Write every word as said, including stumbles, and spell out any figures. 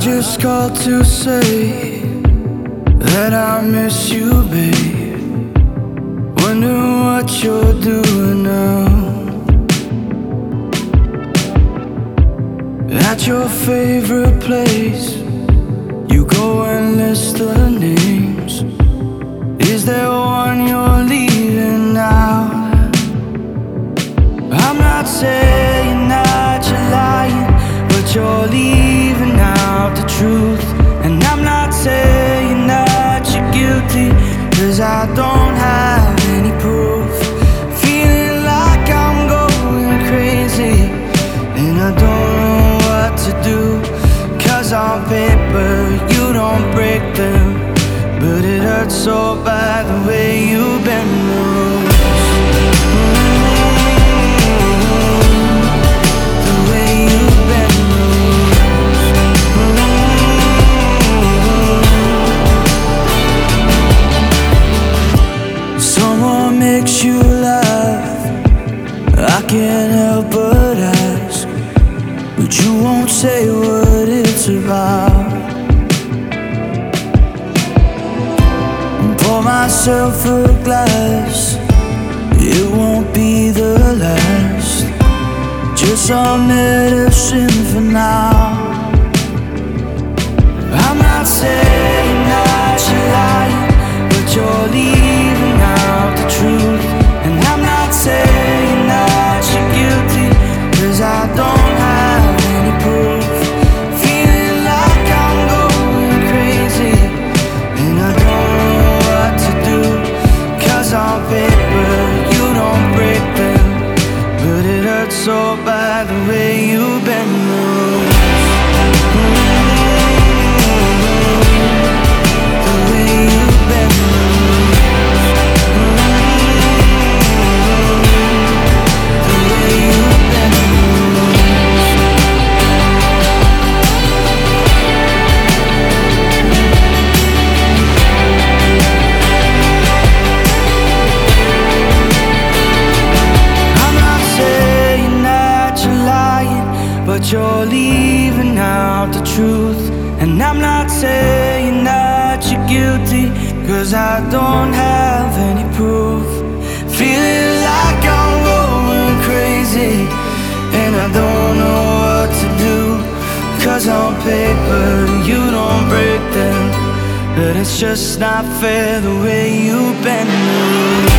just called to say that I miss you, babe. Wonder what you're doing now. At your favorite place, you go and list the names. Is there one you're leaving now? I'm not saying that you're lying, but you're leaving out the truth. And I'm not saying that you're guilty, 'cause I don't have any proof. Feeling like I'm going crazy, and I don't know what to do. 'Cause on paper you don't break them, but it hurts so bad the way you bend the rules. Makes you laugh, I can't help but ask, but you won't say what it's about. Pour myself a glass, it won't be the last. Just some medicine for now. I'm not saying that you're lying, but you're leaving out the truth. And I'm not saying that you're guilty, 'cause I don't have any proof. Feeling like I'm going crazy, and I don't know what to do. 'Cause on paper you don't break them, but it hurts so bad the way you bend the rules. But you're leaving out the truth. And I'm not saying that you're guilty, 'cause I don't have any proof. Feeling like I'm going crazy, and I don't know what to do. 'Cause on paper you don't break them, but it's just not fair the way you bend the rules.